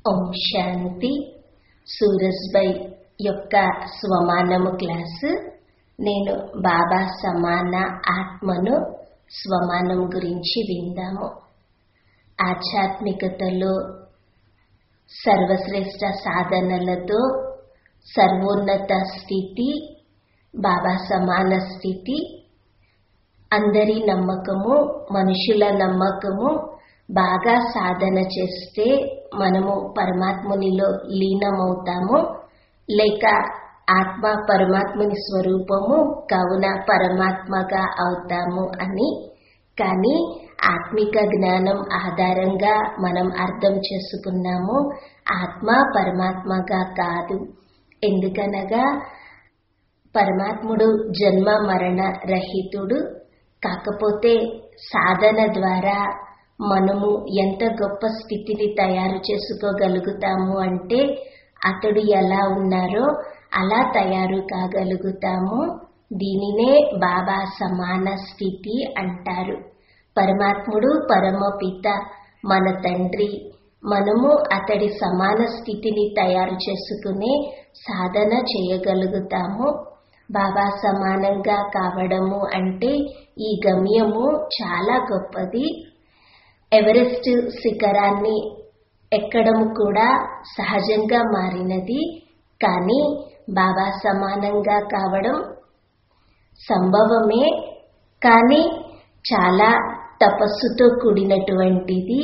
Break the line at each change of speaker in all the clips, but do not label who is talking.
ఓం శాంతి. సూరజ్భాయ్ యొక్క స్వమానము క్లాసు. నేను బాబా సమాన ఆత్మను స్వమానం గురించి విందాము. ఆధ్యాత్మికతలో సర్వశ్రేష్ఠ సాధనలతో సర్వోన్నత స్థితి, బాబా సమాన స్థితి, అందరి నమ్మకము, మనుషుల నమ్మకము. బాగా సాధన చేస్తే మనము పరమాత్మునిలో లీనమవుతాము, లేక ఆత్మ పరమాత్ముని స్వరూపము కావున పరమాత్మగా అవుతాము అని. కానీ ఆత్మిక జ్ఞానం ఆధారంగా మనం అర్థం చేసుకున్నాము, ఆత్మ పరమాత్మగా కాదు. ఎందుకనగా పరమాత్ముడు జన్మ మరణ రహితుడు. కాకపోతే సాధన ద్వారా మనము ఎంత గొప్ప స్థితిని తయారు చేసుకోగలుగుతాము అంటే అతడు ఎలా ఉన్నారో అలా తయారు కాగలుగుతాము. దీనినే బాబా సమాన స్థితి అంటారు. పరమాత్ముడు పరమపిత మన తండ్రి. మనము అతడి సమాన స్థితిని తయారు చేసుకునే సాధన చేయగలుగుతాము. బాబా సమానంగా కావడము అంటే ఈ గమ్యము చాలా గొప్పది. ఎవరెస్ట్ శిఖరాన్ని ఎక్కడము కూడా సహజంగా మారినది. కానీ బాబా సమానంగా కావడం సంభవమే, కానీ చాలా తపస్సుతో కూడినటువంటిది.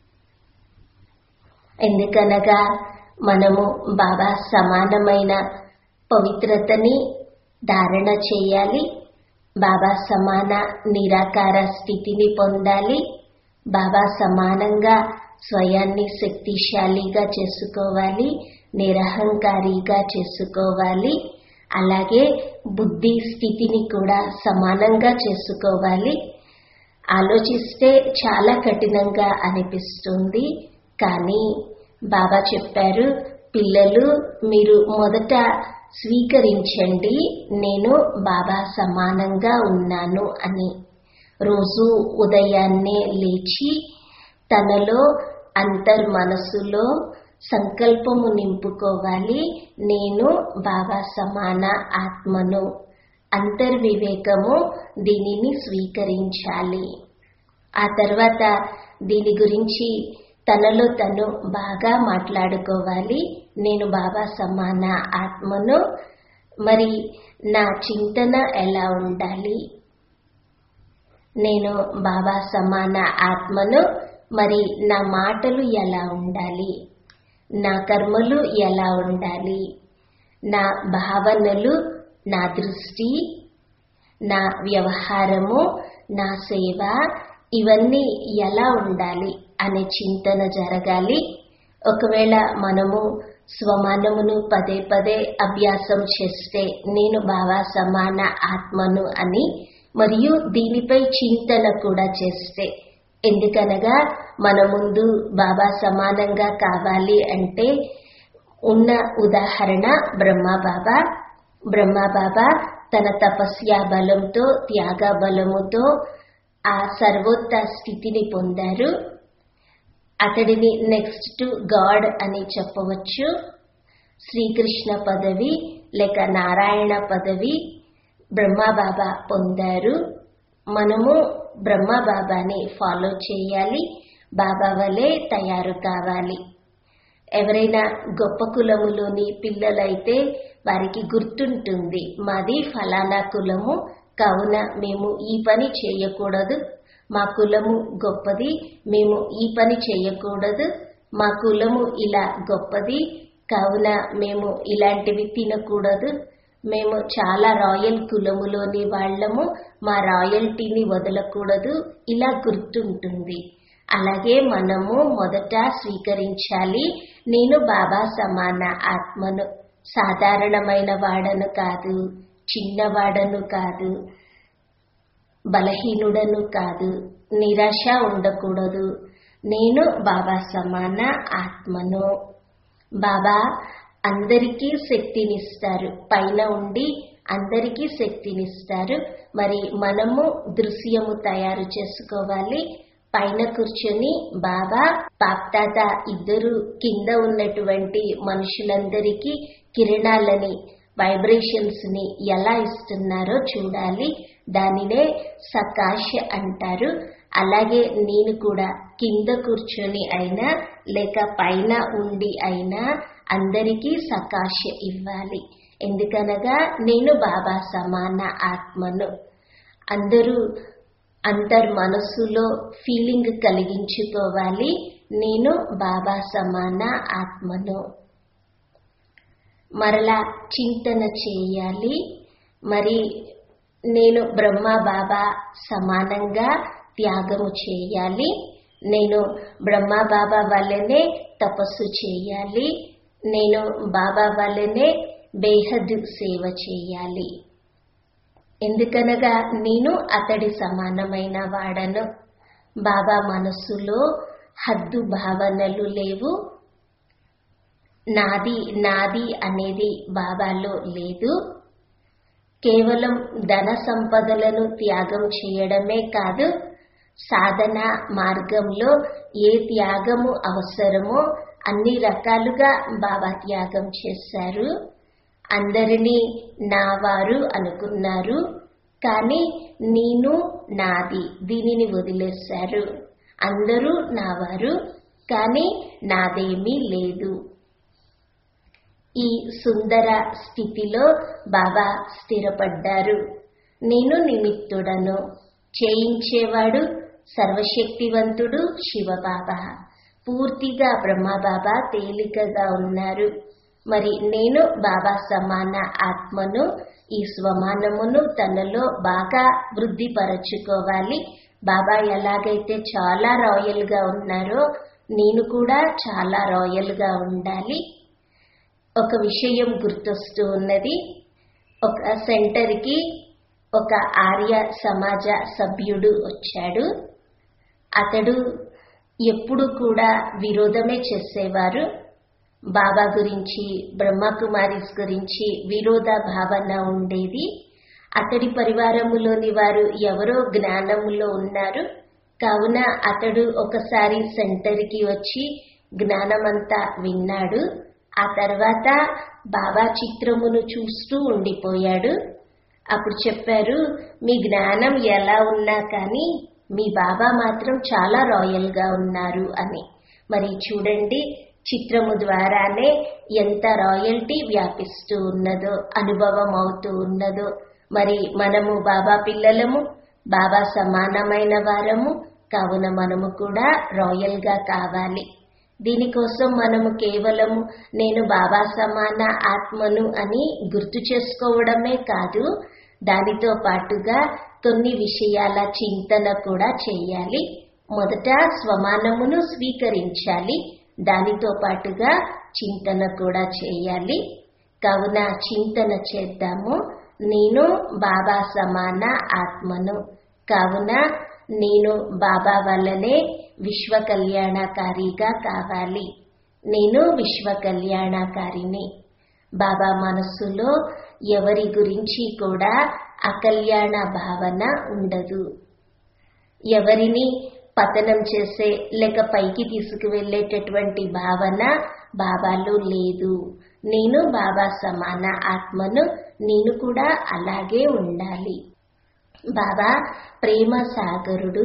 ఎందుకనగా మనము బాబా సమానమైన పవిత్రతని ధారణ చేయాలి, బాబా సమాన నిరాకార స్థితిని పొందాలి, బాబా సమానంగా స్వయాన్ని శక్తిశాలిగా చేసుకోవాలి, నిరహంకారిగా చేసుకోవాలి. అలాగే బుద్ధి స్థితిని కూడా సమానంగా చేసుకోవాలి. ఆలోచిస్తే చాలా కఠినంగా అనిపిస్తుంది, కానీ బాబా చెప్పారు, పిల్లలు మీరు మొదట స్వీకరించండి, నేను బాబా సమానంగా ఉన్నాను అని. రోజు ఉదయాన్నే లేచి తనలో అంతర్మనస్సులో సంకల్పము నింపుకోవాలి, నేను బాబా సమాన ఆత్మను. అంతర్వివేకము దీనిని స్వీకరించాలి. ఆ తర్వాత దీని గురించి తనలో తను బాగా మాట్లాడుకోవాలి, నేను బాబా సమాన ఆత్మను. మరి నా చింతన ఎలా ఉండాలి? నేను బాబా సమాన ఆత్మను. మరి నా మాటలు ఎలా ఉండాలి? నా కర్మలు ఎలా ఉండాలి? నా భావనలు, నా దృష్టి, నా వ్యవహారము, నా సేవ, ఇవన్నీ ఎలా ఉండాలి అనే చింతన జరగాలి. ఒకవేళ మనము స్వమానమును పదే పదే అభ్యాసం చేస్తే నేను బాబా సమాన ఆత్మను అని, మరియు దీనిపై చింతన కూడా చేస్తే, ఎందుకనగా మన ముందు బాబా సమానంగా కావాలి అంటే ఉన్న ఉదాహరణ బ్రహ్మబాబా. బ్రహ్మబాబా తన తపస్య బలంతో, త్యాగ బలముతో ఆ సర్వోత్త స్థితిని పొందారు. అతడిని నెక్స్ట్ టు గాడ్ అని చెప్పవచ్చు. శ్రీకృష్ణ పదవి లేక నారాయణ పదవి బ్రహ్మబాబా పొందారు. మనము బ్రహ్మబాబాని ఫాలో చేయాలి, బాబా వలె తయారు కావాలి. ఎవరైనా గొప్ప కులములోని పిల్లలైతే వారికి గుర్తుంటుంది, మాది ఫలానా కులము, కావున మేము ఈ పని చేయకూడదు, మా కులము గొప్పది, మేము ఈ పని చేయకూడదు, మా కులము ఇలా గొప్పది, కావున మేము ఇలాంటివి తినకూడదు, మేము చాలా రాయల్ కులములోని వాళ్ళము, మా రాయల్టీని వదలకూడదు, ఇలా గుర్తుంటుంది. అలాగే మనము మొదట స్వీకరించాలి, నేను బాబా సమాన ఆత్మను. సాధారణమైన వాడను కాదు, చిన్నవాడను కాదు, బలహీనుడను కాదు, నిరాశ ఉండకూడదు, నేను బాబా సమాన ఆత్మను. బాబా అందరికీ శక్తినిస్తారు, పైన ఉండి అందరికీ శక్తినిస్తారు. మరి మనము దృశ్యము తయారు చేసుకోవాలి, పైన కూర్చొని బాబా బాప్దాద ఇద్దరు కింద ఉన్నటువంటి మనుషులందరికీ కిరణాలని వైబ్రేషన్స్ ని ఎలా ఇస్తున్నారో చూడాలి. దానినే సకాశ అంటారు. అలాగే నేను కూడా కింద కూర్చొని అయినా లేక పైన ఉండి అయినా అందరికీ సకాశ ఇవ్వాలి. ఎందుకనగా నేను బాబా సమాన ఆత్మను. అందరూ మనసులో ఫీలింగ్ కలిగించుకోవాలి, నేను బాబా సమాన ఆత్మను. మరలా చింతన చేయాలి. మరి నేను బ్రహ్మ బాబా సమానంగా త్యాగము చేయాలి. నేను బ్రహ్మ బాబా వల్లనే తపస్సు చేయాలి. నేను బాబా వల్లనే బేహద్ సేవ చేయాలి. ఎందుకనగా నేను అతడి సమానమైన వాడను. బాబా మనస్సులో హద్దు భావనలు లేవు. నాది నాది అనేది బాబాలో లేదు. కేవలం ధన సంపదలను త్యాగం చేయడమే కాదు, సాధన మార్గంలో ఏ త్యాగము అవసరమో అన్ని రకాలుగా బాబా త్యాగం చేశారు. అందరినీ నా వారు అనుకున్నారు, కానీ నేను నాది దీనిని వదిలేశారు. అందరూ నా వారు, కానీ నాదేమీ లేదు. ఈ సుందర స్థితిలో బాబా స్థిరపడ్డారు. నేను నిమిత్తుడను, చేయించేవాడు సర్వశక్తివంతుడు శివబాబా. పూర్తిగా బ్రహ్మబాబా తేలికగా ఉన్నారు. మరి నేను బాబా సమాన ఆత్మను. ఈ స్వమానమును తనలో బాగా వృద్ధిపరచుకోవాలి. బాబా ఎలాగైతే చాలా రాయల్ గా ఉన్నారో నేను కూడా చాలా రాయల్ గా ఉండాలి. ఒక విషయం గుర్తొస్తూ ఉన్నది. ఒక సెంటర్కి ఒక ఆర్య సమాజ సభ్యుడు వచ్చాడు. అతడు ఎప్పుడు కూడా విరోధమే చేసేవారు. బాబా గురించి, బ్రహ్మకుమారిస్ గురించి విరోధ భావన ఉండేది. అతడి పరివారములోని వారు ఎవరో జ్ఞానములో ఉన్నారు. కావున అతడు ఒకసారి సెంటర్కి వచ్చి జ్ఞానమంతా విన్నాడు. ఆ తర్వాత బాబా చిత్రమును చూస్తూ ఉండిపోయాడు. అప్పుడు చెప్పారు, మీ జ్ఞానం ఎలా ఉన్నా కానీ మీ బాబా మాత్రం చాలా రాయల్ గా ఉన్నారు అని. మరి చూడండి, చిత్రము ద్వారానే ఎంత రాయల్టీ వ్యాపిస్తూ ఉన్నదో, అనుభవం అవుతూ ఉన్నదో. మరి మనము బాబా పిల్లలము, బాబా సమానమైన వారము. కావున మనము కూడా రాయల్ గా కావాలి. దీనికోసం మనము కేవలము నేను బాబా సమాన ఆత్మను అని గుర్తు చేసుకోవడమే కాదు, దానితో పాటుగా కొన్ని విషయాల చింతన కూడా చేయాలి. మొదట స్వమానమును స్వీకరించాలి, దానితో పాటుగా చింతన కూడా చేయాలి. కావున చింతన చేద్దాము. నేను బాబా సమాన ఆత్మను. కావున నేను బాబా వల్లనే విశ్వ కళ్యాణకారిగా కావాలి. నేను విశ్వ కళ్యాణకారిని. బాబా మనస్సులో ఎవరి గురించి కూడా అకల్యాణ భావన ఉండదు. ఎవరిని పతనం చేసే లేక పైకి తీసుకువెళ్ళేటటువంటి భావన బాబాలో లేదు. నేను బాబా సమాన ఆత్మను, నేను కూడా అలాగే ఉండాలి. బాబా ప్రేమ సాగరుడు.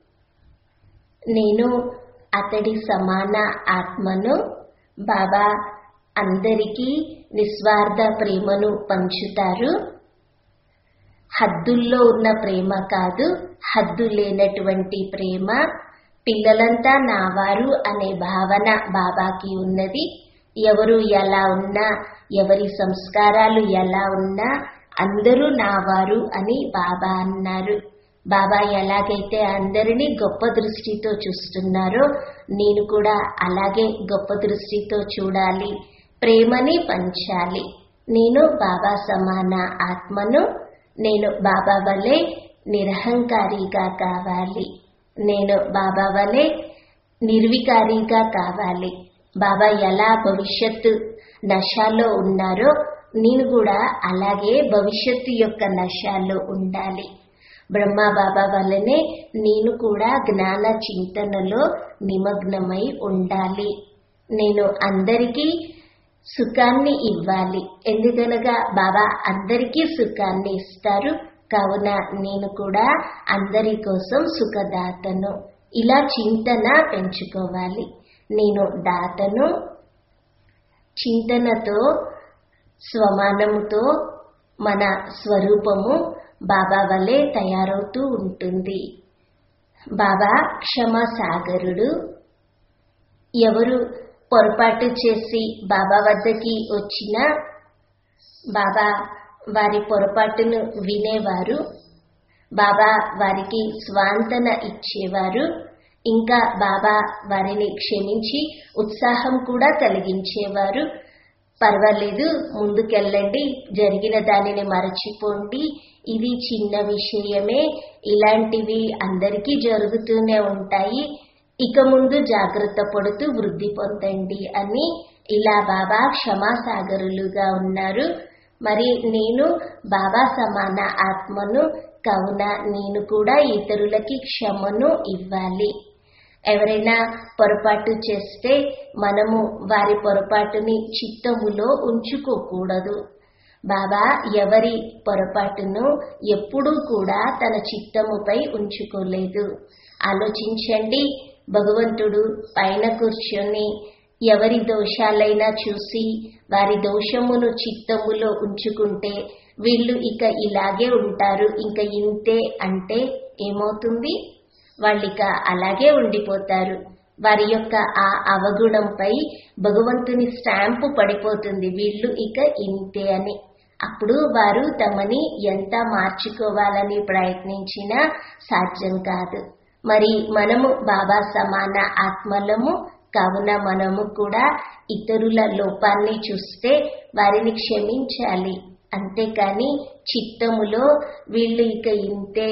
నేను అతడి సమాన ఆత్మను. బాబా అందరికీ నిస్వార్థ ప్రేమను పంచుతారు. హద్దుల్లో ఉన్న ప్రేమ కాదు, హద్దు లేనటువంటి ప్రేమ. పిల్లలంతా నావారు అనే భావన బాబాకి ఉన్నది. ఎవరు ఎలా ఉన్నా, ఎవరి సంస్కారాలు ఎలా ఉన్నా అందరూ నావారు అని బాబా అన్నారు. బాబా ఎలాగైతే అందరినీ గొప్ప దృష్టితో చూస్తున్నారో నేను కూడా అలాగే గొప్ప దృష్టితో చూడాలి, ప్రేమని పంచాలి. నేను బాబా సమాన ఆత్మను. నేను బాబా వలె నిరహంకారిగా కావాలి. నేను బాబా వలె నిర్వికారిగా కావాలి. బాబా ఎలా భవిష్యత్తు నశాలో ఉన్నారో నేను కూడా అలాగే భవిష్యత్తు యొక్క నశాలో ఉండాలి. బ్రహ్మా బాబా వల్లనే నేను కూడా జ్ఞాన చింతనలో నిమగ్నమై ఉండాలి. నేను అందరికీ సుఖాన్ని ఇవ్వాలి. ఎందుకనగా బాబా అందరికీ సుఖాన్ని ఇస్తారు. కావున నేను కూడా అందరి కోసం సుఖదాతను. ఇలా చింతన పెంచుకోవాలి. నేను దాతను. చింతనతో స్వమానముతో మన స్వరూపము బాబా వలె తయారవుతూ ఉంటుంది. బాబా క్షమాసాగరుడు. ఎవరు పొరపాటు చేసి బాబా వద్దకి వచ్చినా బాబా వారి పొరపాటును వినేవారు. బాబా వారికి స్వాంతన ఇచ్చేవారు. ఇంకా బాబా వారిని క్షమించి ఉత్సాహం కూడా కలిగించేవారు. పర్వాలేదు, ముందుకెళ్ళండి, జరిగిన దానిని మరచిపోండి, ఇది చిన్న విషయమే, ఇలాంటివి అందరికీ జరుగుతూనే ఉంటాయి, ఇక ముందు జాగ్రత్త పడుతూ వృద్ధి పొందండి అని ఇలా బాబా క్షమాసాగరులుగా ఉన్నారు. మరి నేను బాబా సమాన ఆత్మను. కావున నేను కూడా ఇతరులకి క్షమను ఇవ్వాలి. ఎవరైనా పొరపాటు చేస్తే మనము వారి పొరపాటుని చిత్తములో ఉంచుకోకూడదు. బాబా ఎవరి పొరపాటును ఎప్పుడూ కూడా తన చిత్తముపై ఉంచుకోలేదు. ఆలోచించండి, భగవంతుడు పైన కూర్చొని ఎవరి దోషాలైనా చూసి వారి దోషమును చిత్తములో ఉంచుకుంటే వీళ్ళు ఇక ఇలాగే ఉంటారు, ఇంక ఇంతే అంటే ఏమవుతుంది? వాళ్ళిక అలాగే ఉండిపోతారు. వారి యొక్క ఆ అవగుణంపై భగవంతుని స్టాంపు పడిపోతుంది, వీళ్ళు ఇక ఇంతే అని. అప్పుడు వారు తమని ఎంత మార్చుకోవాలని ప్రయత్నించినా సాధ్యం కాదు. మరి మనము బాబా సమాన ఆత్మలము. కావున మనము కూడా ఇతరుల లోపాన్ని చూస్తే వారిని క్షమించాలి. అంతేకాని చిత్తములో వీళ్ళు ఇక ఇంతే,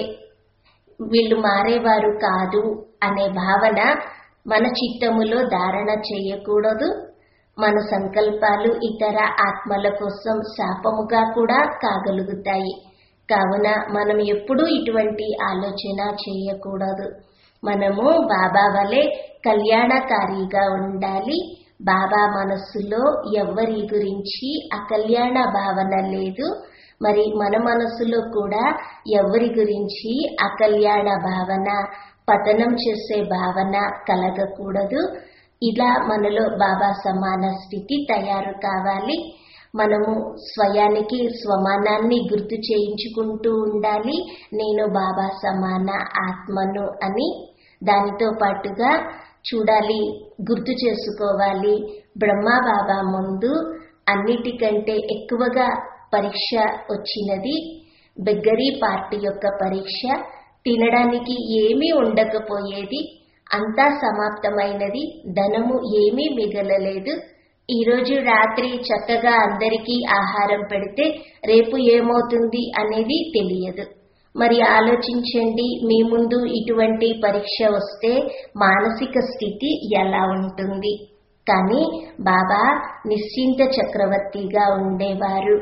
వీళ్ళు మారేవారు కాదు అనే భావన మన చిత్తములో ధారణ చేయకూడదు. మన సంకల్పాలు ఇతర ఆత్మల కోసం శాపముగా కూడా కాగలుగుతాయి. కావున మనం ఎప్పుడూ ఇటువంటి ఆలోచన చేయకూడదు. మనము బాబా వలె కళ్యాణకారిగా ఉండాలి. బాబా మనస్సులో ఎవ్వరి గురించి అకల్యాణ భావన లేదు. మరి మన మనసులో కూడా ఎవరి గురించి అకల్యాణ భావన, పతనం చేసే భావన కలగకూడదు. ఇలా మనలో బాబా సమాన స్థితి తయారు కావాలి. మనము స్వయానికి స్వమానాన్ని గుర్తు చేయించుకుంటూ ఉండాలి, నేను బాబా సమాన ఆత్మను అని. దానితో పాటుగా చూడాలి, గుర్తు చేసుకోవాలి, బ్రహ్మా బాబా ముందు అన్నిటికంటే ఎక్కువగా పరీక్ష వచ్చినది బెగ్గరీ పార్టీ యొక్క పరీక్ష. తినడానికి ఏమీ ఉండకపోయేది, అంతా సమాప్తమైనది, ధనము ఏమీ మిగలలేదు. ఈరోజు రాత్రి చక్కగా అందరికీ ఆహారం పెడితే రేపు ఏమవుతుంది అనేది తెలియదు. మరి ఆలోచించండి, మీ ముందు ఇటువంటి పరీక్ష వస్తే మానసిక స్థితి ఎలా ఉంటుంది? కానీ బాబా నిశ్చింత చక్రవర్తిగా ఉండేవారు.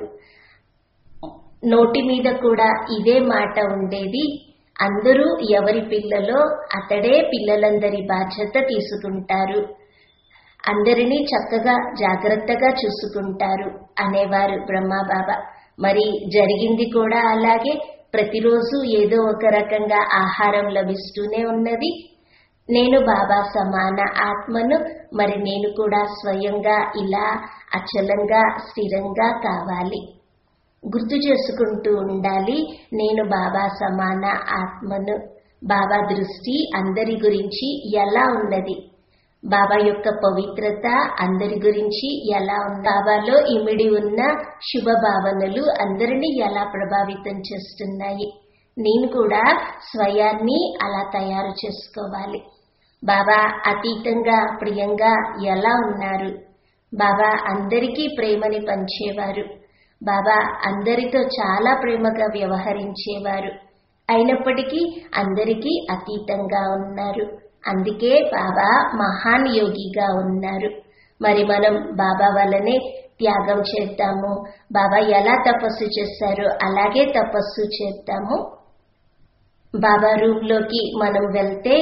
నోటి మీద కూడా ఇదే మాట ఉండేది, అందరూ ఎవరి పిల్లలో అతడే పిల్లలందరి బాధ్యత తీసుకుంటారు, అందరినీ చక్కగా జాగ్రత్తగా చూసుకుంటారు అనేవారు బ్రహ్మా బాబా. మరి జరిగింది కూడా అలాగే. ప్రతిరోజు ఏదో ఒక రకంగా ఆహారం లభిస్తూనే ఉన్నది. నేను బాబా సమాన ఆత్మను. మరి నేను కూడా స్వయంగా ఇలా అచలంగా స్థిరంగా కావాలి. గుర్తు చేసుకుంటూ ఉండాలి, నేను బాబా సమాన ఆత్మను. బాబా దృష్టి అందరి గురించి ఎలా ఉన్నది? బాబా యొక్క పవిత్రత అందరి గురించి ఎలా ఉంది? బాబాలో ఇమిడి ఉన్న శుభ భావనలు అందరినీ ఎలా ప్రభావితం చేస్తున్నాయి? నేను కూడా స్వయాన్ని అలా తయారు చేసుకోవాలి. బాబా అతీతంగా ప్రియంగా ఎలా ఉన్నారు? బాబా అందరికీ ప్రేమని పంచేవారు. బాబా అందరితో చాలా ప్రేమగా వ్యవహరించేవారు. అయినప్పటికీ అందరికీ అతీతంగా ఉన్నారు. అందుకే బాబా మహాన్ యోగిగా ఉన్నారు. మరి మనం బాబా వల్లనే త్యాగం చేద్దాము. బాబా ఎలా తపస్సు చేశారో అలాగే తపస్సు చేద్దాము. బాబా రూమ్లోకి మనం వెళ్తే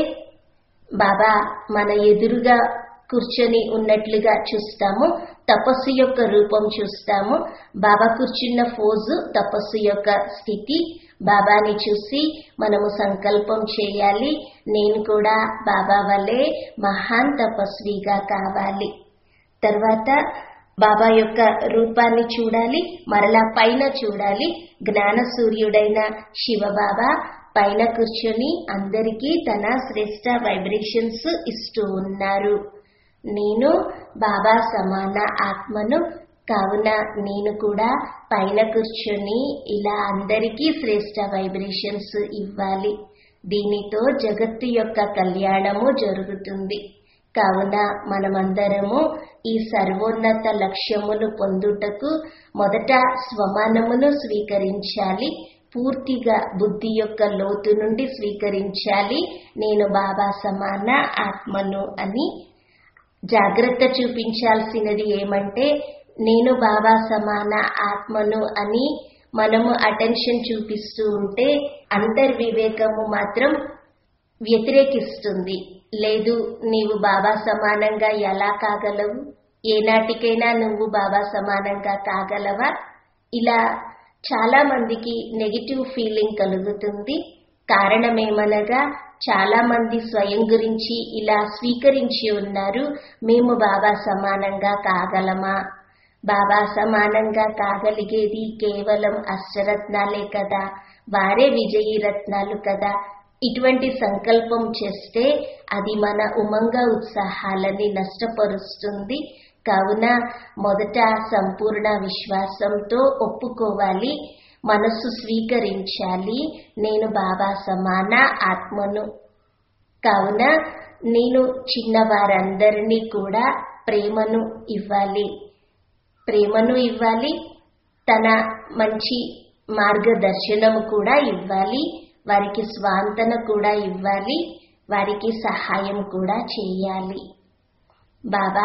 బాబా మన ఎదురుగా కూర్చొని ఉన్నట్లుగా చూస్తాము. తపస్సు యొక్క రూపం చూస్తాము. బాబా కూర్చున్న ఫోజు తపస్సు యొక్క స్థితి. బాబాని చూసి మనము సంకల్పం చేయాలి, నేను కూడా బాబా వలె మహాన్ తపస్విగా కావాలి. తర్వాత బాబా యొక్క రూపాన్ని చూడాలి, మరలా పైన చూడాలి. జ్ఞాన సూర్యుడైన శివబాబా పైన కూర్చొని అందరికీ తన శ్రేష్ట వైబ్రేషన్స్ ఇస్తూ ఉన్నారు. నేను బాబా సమాన ఆత్మను, కావున నేను కూడా పైన కూర్చొని ఇలా అందరికీ శ్రేష్ట వైబ్రేషన్స్ ఇవ్వాలి. దీనితో జగత్తు యొక్క కళ్యాణము జరుగుతుంది. కావున మనమందరము ఈ సర్వోన్నత లక్ష్యమును పొందుటకు మొదట స్వమానమును స్వీకరించాలి. పూర్తిగా బుద్ధి యొక్క లోతు నుండి స్వీకరించాలి, నేను బాబా సమాన ఆత్మను అని. జాగ్రత్త చూపించాల్సినది ఏమంటే, నేను బాబా సమాన ఆత్మను అని మనము అటెన్షన్ చూపిస్తూ ఉంటే అంతర్వివేకము మాత్రం వ్యతిరేకిస్తుంది. లేదు, నీవు బాబా సమానంగా ఎలా కాగలవు? ఏనాటికైనా నువ్వు బాబా సమానంగా కాగలవా? ఇలా చాలా మందికి నెగిటివ్ ఫీలింగ్ కలుగుతుంది. కారణమేమనగా చాలా మంది స్వయం గురించి ఇలా స్వీకరించి ఉన్నారు, మేము బాబా సమానంగా కాగలమా? బాబా సమానంగా కాగలిగేది కేవలం అష్టరత్నాలే కదా, వారే విజయీ రత్నాలు కదా. ఇటువంటి సంకల్పం చేస్తే అది మన ఉమంగ ఉత్సాహాలని నష్టపరుస్తుంది. కావున మొదట సంపూర్ణ విశ్వాసంతో ఒప్పుకోవాలి, మనస్సు స్వీకరించాలి, నేను బాబా సమాన ఆత్మను. కావున నేను చిన్నవారందరినీ కూడా ప్రేమను ఇవ్వాలి, తన మంచి మార్గదర్శనము కూడా ఇవ్వాలి, వారికి స్వాంతన కూడా ఇవ్వాలి, వారికి సహాయం కూడా చేయాలి. బాబా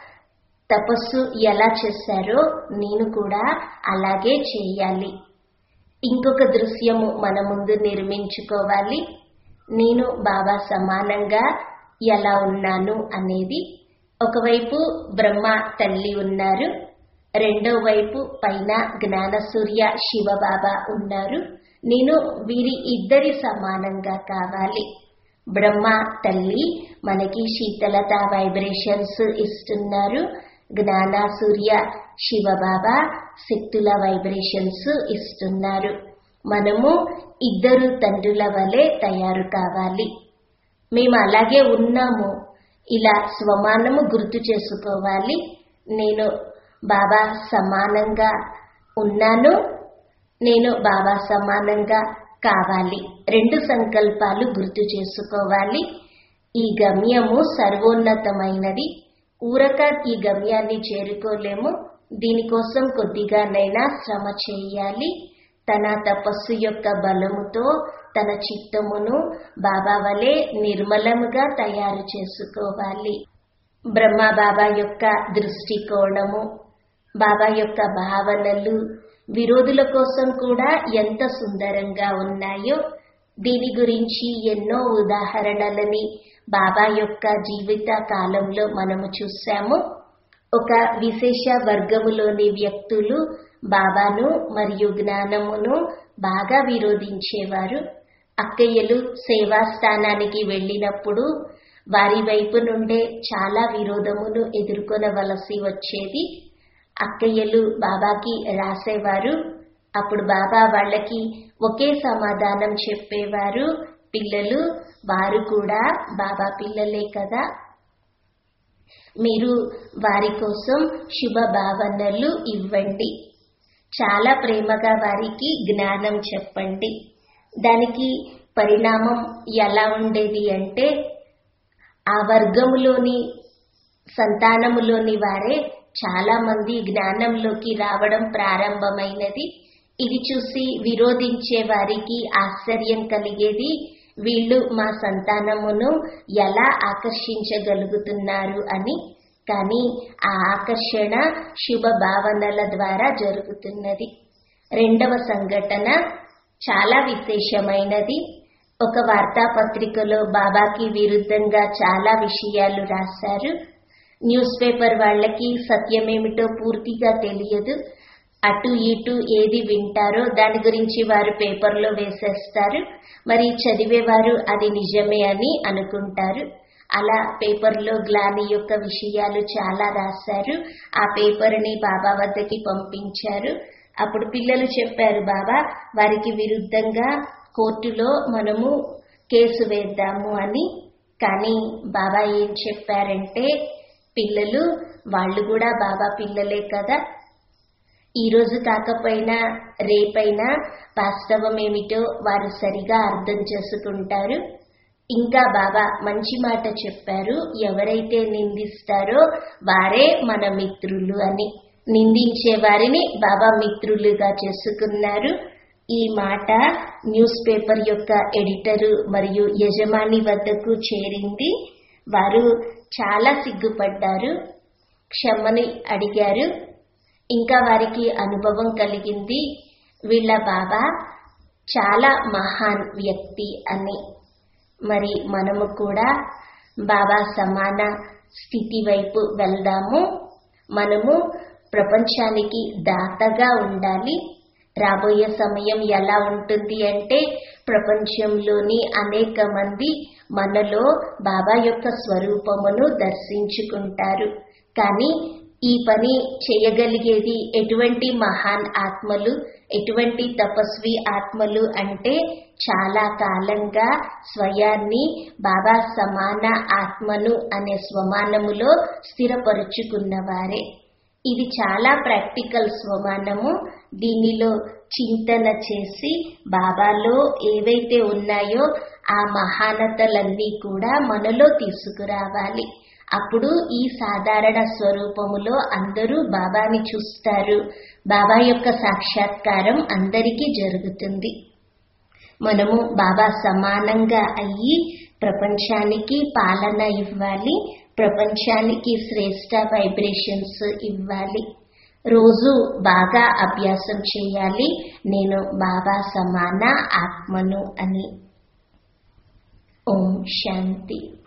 తపస్సు ఎలా చేశారో నేను కూడా అలాగే చేయాలి. ఇంకొక దృశ్యము మన ముందు నిర్మించుకోవాలి. నేను బాబా సమానంగా ఎలా ఉన్నాను అనేది. ఒకవైపు బ్రహ్మ తల్లి ఉన్నారు, రెండో వైపు పైన జ్ఞాన సూర్య శివబాబా ఉన్నారు. నేను వీరి ఇద్దరి సమానంగా కావాలి. బ్రహ్మ తల్లి మనకి శీతలత వైబ్రేషన్స్ ఇస్తున్నారు, జ్ఞాన సూర్య శివబాబా శక్తుల వైబ్రేషన్స్ ఇస్తున్నారు. మనము ఇద్దరు తండ్రుల వలె తయారు కావాలి. మేము అలాగే ఉన్నాము, ఇలా స్వమానము గుర్తు చేసుకోవాలి. నేను బాబా సమానంగా ఉన్నాను, నేను బాబా సమానంగా కావాలి. రెండు సంకల్పాలు గుర్తు చేసుకోవాలి. ఈ గమ్యము సర్వోన్నతమైనది. ఊరక ఈ గమ్యాన్ని చేరుకోలేము. దీనికోసం కొద్దిగానైనా శ్రమ చేయాలి. తన తపస్సు యొక్క బలముతో తన చిత్తమును బాబా వలె నిర్మలముగా తయారు చేసుకోవాలి. బ్రహ్మ బాబా యొక్క దృష్టికోణము, బాబా యొక్క భావనలు విరోధుల కోసం కూడా ఎంత సుందరంగా ఉన్నాయో, దీని గురించి ఎన్నో ఉదాహరణలని బాబా యొక్క జీవిత కాలంలో మనము చూశాము. ఒక విశేష వర్గములోని వ్యక్తులు బాబాను మరియు జ్ఞానమును బాగా విరోధించేవారు. అక్కయ్యలు సేవా స్థానానికి వెళ్ళినప్పుడు వారి వైపు నుండే చాలా విరోధమును ఎదుర్కొనవలసి వచ్చేది. అక్కయ్యలు బాబాకి రాసేవారు. అప్పుడు బాబా వాళ్ళకి ఒకే సమాధానం చెప్పేవారు, పిల్లలు, వారు కూడా బాబా పిల్లలే కదా, మీరు వారి కోసం శుభ భావనలు ఇవ్వండి, చాలా ప్రేమగా వారికి జ్ఞానం చెప్పండి. దానికి పరిణామం ఎలా ఉండేది అంటే, ఆ వర్గములోని సంతానములోని వారే చాలా మంది జ్ఞానంలోకి రావడం ప్రారంభమైనది. ఇది చూసి విరోధించే వారికి ఆశ్చర్యం కలిగేది, వీళ్ళు మా సంతానమును ఎలా ఆకర్షించగలుగుతున్నారు అని. కానీ ఆ ఆకర్షణ శుభ భావనల ద్వారా జరుగుతున్నది. రెండవ సంఘటన చాలా విశేషమైనది. ఒక వార్తాపత్రికలో బాబాకి విరుద్ధంగా చాలా విషయాలు రాశారు. న్యూస్ పేపర్ వాళ్ళకి సత్యమేమిటో పూర్తిగా తెలియదు. అటు ఇటు ఏది వింటారో దాని గురించి వారు పేపర్లో వేసేస్తారు. మరి చదివేవారు అది నిజమే అని అనుకుంటారు. అలా పేపర్లో గ్లాని యొక్క విషయాలు చాలా రాశారు. ఆ పేపర్ని బాబా వద్దకి పంపించారు. అప్పుడు పిల్లలు చెప్పారు, బాబా వారికి విరుద్ధంగా కోర్టులో మనము కేసు వేద్దాము అని. కానీ బాబా ఏం చెప్పారంటే, పిల్లలు వాళ్ళు కూడా బాబా పిల్లలే కదా, ఈరోజు కాకపోయినా రేపైనా వాస్తవం ఏమిటో వారు సరిగా అర్థం చేసుకుంటారు. ఇంకా బాబా మంచి మాట చెప్పారు, ఎవరైతే నిందిస్తారో వారే మన మిత్రులు అని. నిందించే వారిని బాబా మిత్రులుగా చేసుకున్నారు. ఈ మాట న్యూస్ పేపర్ యొక్క ఎడిటరు మరియు యజమాని వద్దకు చేరింది. వారు చాలా సిగ్గుపడ్డారు, క్షమని అడిగారు. ఇంకా వారికి అనుభవం కలిగింది, వీళ్ళ బాబా చాలా మహాన్ వ్యక్తి అని. మరి మనము కూడా బాబా సమాన స్థితి వైపు వెళ్దాము. మనము ప్రపంచానికి దాతగా ఉండాలి. రాబోయే సమయం ఎలా ఉంటుంది అంటే, ప్రపంచంలోని అనేక మంది మనలో బాబా యొక్క స్వరూపమును దర్శించుకుంటారు. కానీ ఈ పని చేయగలిగేది ఎటువంటి మహాన్ ఆత్మలు, ఎటువంటి తపస్వి ఆత్మలు అంటే, చాలా కాలంగా స్వయాన్ని బాబా సమాన ఆత్మను అనే స్వమానములో స్థిరపరుచుకున్నవారే. ఇది చాలా ప్రాక్టికల్ స్వమానము. దీనిలో చింతన చేసి బాబాలో ఏవైతే ఉన్నాయో ఆ మహానతలన్నీ కూడా మనలో తీసుకురావాలి. అప్పుడు ఈ సాధారణ స్వరూపములో అందరూ బాబాని చూస్తారు. బాబా యొక్క సాక్షాత్కారం అందరికీ జరుగుతుంది. మనము బాబా సమానంగా అయ్యి ప్రపంచానికి పాలన ఇవ్వాలి, ప్రపంచానికి శ్రేష్ట వైబ్రేషన్స్ ఇవ్వాలి. రోజు బాగా అభ్యాసం చేయాలి, నేను బాబా సమాన ఆత్మను అని. ఓం శాంతి.